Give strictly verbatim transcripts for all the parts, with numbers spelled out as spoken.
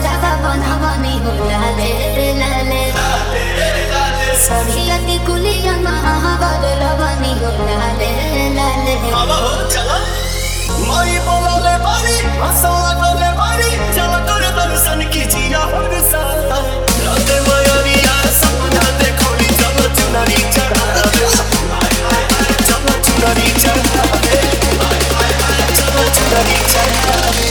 हरावा बनवनी हो लाले लाले सरिया की कुलिया महावर लवनी हो लाले लाले बाबा हो चला माई बोले बारी हंसवा बोले बारी चला तोरे दर्शन कीजिया हर साल राते मयरिया सपना देखोली चलो चुनरी चढ़ावे चलो चुनरी चढ़ावे चलो चुनरी चढ़ावे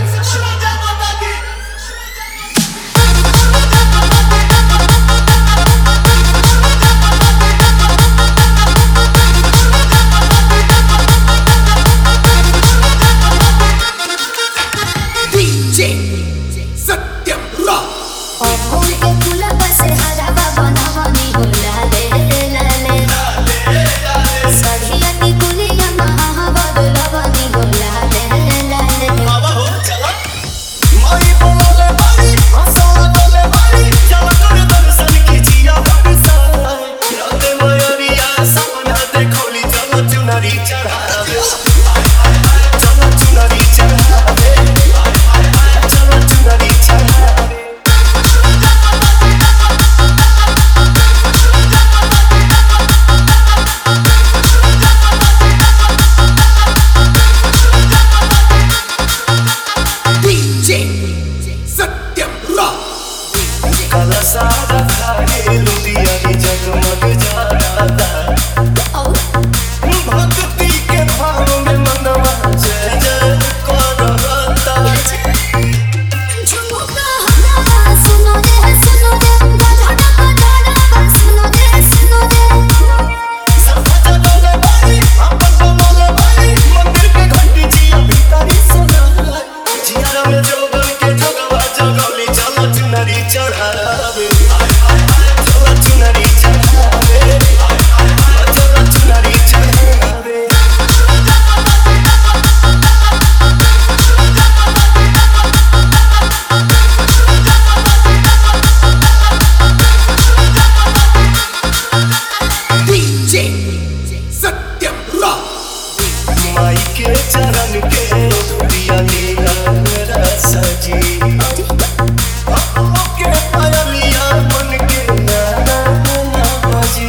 फूल के फूल बस हरावा बनवनी हो लाले लाले सरिया की कुलिया महावर लवनी हो लाले लाले बाबा हो चला माई बोले बारी हंसवा बोले बारी चला तोरे दर्शन कीजिया हर साल राते मयरिया सपना देखोली चलो चुनरी चढ़ावे चलो चुनरी चढ़ावे चलो चुनरी चढ़ावे काला सादा खाए लुधियानी जगमग जाता भक्ति के भाव में मनवा जय जय करता झुमुका हरावा सुनो रे सुनो रे गधड़ा गधड़ा सुनो रे सुनो रे सफाता डोले बारी अपन डोले बारी मंदिर के घंटी जिया भितारी सुना जिया में जोगन के जगवा जगली चलो चुनरी चढ़ावे चलो चुनरी चढ़ावे चलो चुनरी चढ़ावे माई के चरण के धुरिया लीला मेरा सजी के पायलिया मन के नाना ना बजी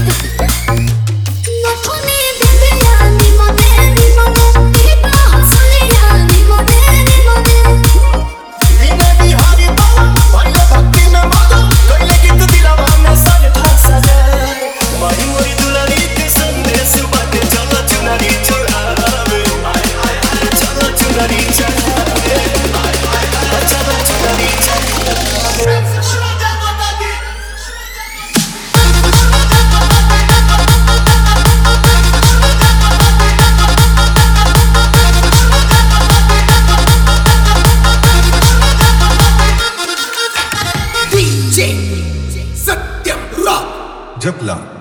नथुनी बिंदिया निमने निमने दीपा हंसलिया निमने निमने बिना बिहारी बाबा भइले भक्ति में मगन कइले गीत दिलवा में सज सजा माई मोरी दुलारी के संदेश बाटे चलो चुनरी चढ़ावे चलो चुनरी चढ़ावे चलो चुनरी चढ़ावे Jepla